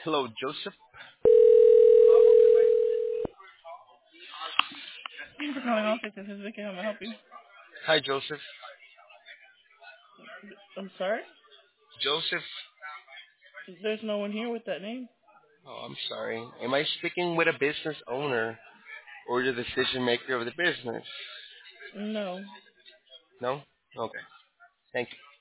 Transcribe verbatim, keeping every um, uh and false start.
Hello, Joseph. Thank you for calling office. This is Vicky. How may I help you? Hi, Joseph. I'm sorry? Joseph. There's no one here with that name. Oh, I'm sorry. Am I speaking with a business owner or the decision maker of the business? No. No? Okay. Thank you.